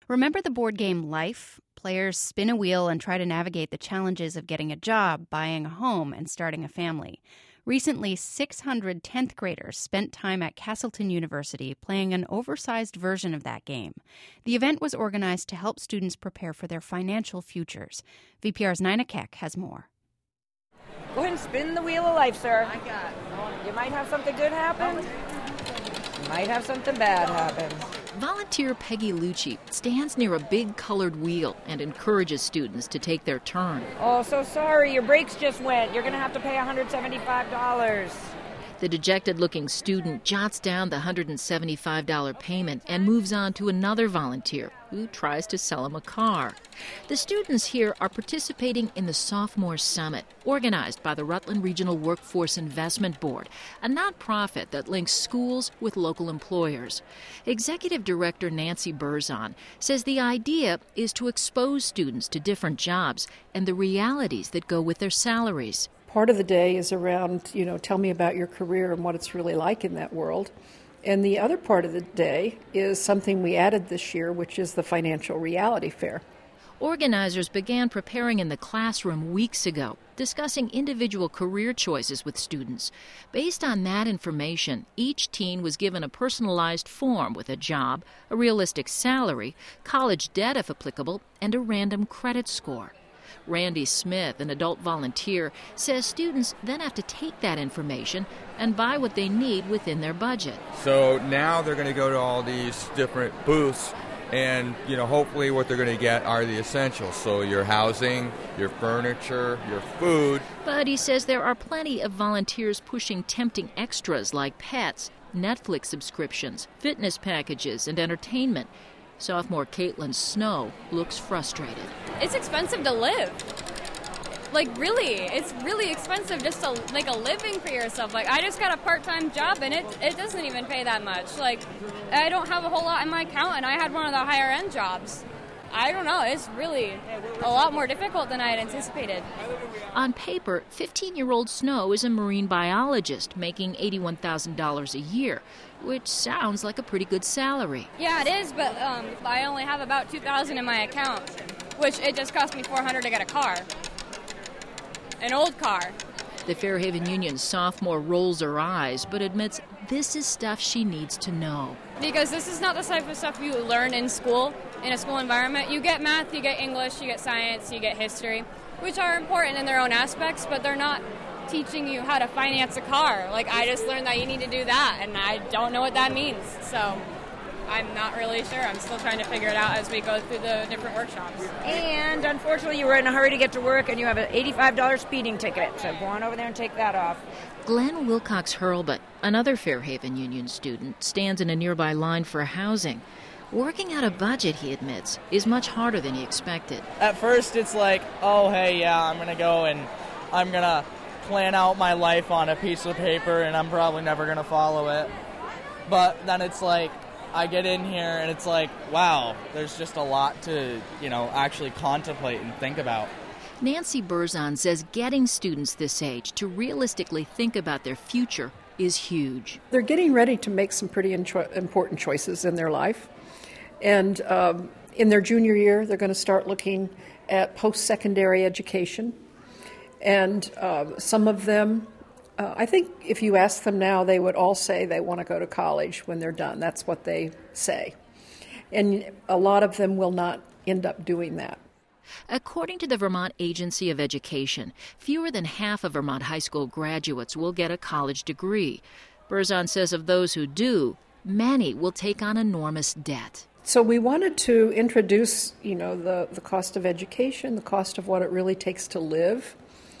Remember the board game Life? Players spin a wheel and try to navigate the challenges of getting a job, buying a home, and starting a family. Recently, 600 10th graders spent time at Castleton University playing an oversized version of that game. The event was organized to help students prepare for their financial futures. VPR's Nina Keck has more. Go ahead and spin the wheel of life, sir. You might have something good happen. You might have something bad happen. Volunteer Peggy Lucci stands near a big colored wheel and encourages students to take their turn. Oh, so sorry. Your brakes just went. You're going to have to pay $175. The dejected-looking student jots down the $175 payment and moves on to another volunteer who tries to sell him a car. The students here are participating in the Sophomore Summit, organized by the Rutland Regional Workforce Investment Board, a nonprofit that links schools with local employers. Executive Director Nancy Burzon says the idea is to expose students to different jobs and the realities that go with their salaries. Part of the day is around, tell me about your career and what it's really like in that world. And the other part of the day is something we added this year, which is the Financial Reality Fair. Organizers began preparing in the classroom weeks ago, discussing individual career choices with students. Based on that information, each teen was given a personalized form with a job, a realistic salary, college debt if applicable, and a random credit score. Randy Smith, an adult volunteer, says students then have to take that information and buy what they need within their budget. So now they're going to go to all these different booths and, hopefully what they're going to get are the essentials. So your housing, your furniture, your food. But he says there are plenty of volunteers pushing tempting extras like pets, Netflix subscriptions, fitness packages, and entertainment. Sophomore Caitlin Snow looks frustrated. It's expensive to live. It's really expensive just to make a living for yourself. I just got a part-time job and it doesn't even pay that much. I don't have a whole lot in my account and I had one of the higher-end jobs. I don't know, it's really a lot more difficult than I had anticipated. On paper, 15-year-old Snow is a marine biologist making $81,000 a year, which sounds like a pretty good salary. Yeah, it is, but I only have about $2,000 in my account, which it just cost me $400 to get a car. An old car. The Fairhaven Union sophomore rolls her eyes, but admits this is stuff she needs to know. Because this is not the type of stuff you learn in school, in a school environment. You get math, you get English, you get science, you get history, which are important in their own aspects, but they're not teaching you how to finance a car. I just learned that you need to do that, and I don't know what that means. So I'm not really sure. I'm still trying to figure it out as we go through the different workshops. And unfortunately, you were in a hurry to get to work, and you have an $85 speeding ticket. So go on over there and take that off. Glenn Wilcox Hurlbut, another Fairhaven Union student, stands in a nearby line for housing. Working out a budget, he admits, is much harder than he expected. At first, it's I'm going to go and I'm going to plan out my life on a piece of paper, and I'm probably never going to follow it. But then it's I get in here and it's wow, there's just a lot to, actually contemplate and think about. Nancy Burzon says getting students this age to realistically think about their future is huge. They're getting ready to make some pretty important choices in their life. And in their junior year, they're going to start looking at post-secondary education. And some of them, I think if you ask them now, they would all say they want to go to college when they're done. That's what they say. And a lot of them will not end up doing that. According to the Vermont Agency of Education, fewer than half of Vermont high school graduates will get a college degree. Burzon says of those who do, many will take on enormous debt. So we wanted to introduce, the cost of education, the cost of what it really takes to live,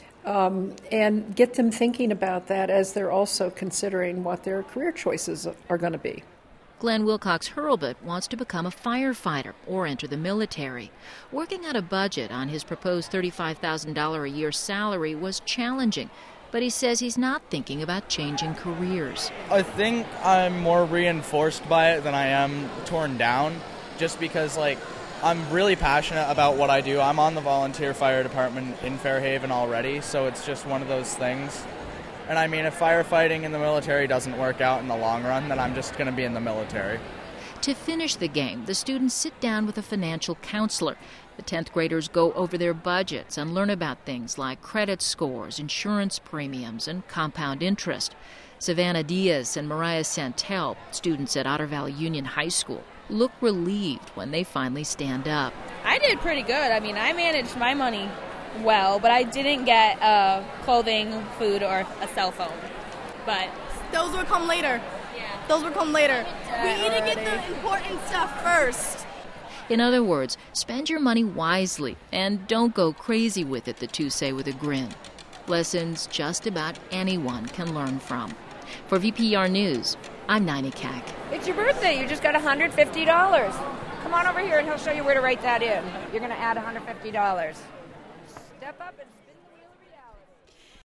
and get them thinking about that as they're also considering what their career choices are going to be. Glenn Wilcox Hurlbut wants to become a firefighter or enter the military. Working out a budget on his proposed $35,000 a year salary was challenging, but he says he's not thinking about changing careers. I think I'm more reinforced by it than I am torn down, just because I'm really passionate about what I do. I'm on the volunteer fire department in Fairhaven already, so it's just one of those things. And if firefighting in the military doesn't work out in the long run, then I'm just going to be in the military. To finish the game, the students sit down with a financial counselor. The 10th graders go over their budgets and learn about things like credit scores, insurance premiums, and compound interest. Savannah Diaz and Mariah Santel, students at Otter Valley Union High School, look relieved when they finally stand up. I did pretty good. I mean, I managed my money well, but I didn't get clothing, food, or a cell phone. But those will come later. Yeah. Those will come later. We need to get the important stuff first. In other words, spend your money wisely and don't go crazy with it, the two say with a grin. Lessons just about anyone can learn from. For VPR News, I'm Nina Kac. It's your birthday. You just got $150. Come on over here and he'll show you where to write that in. You're going to add $150. Step up and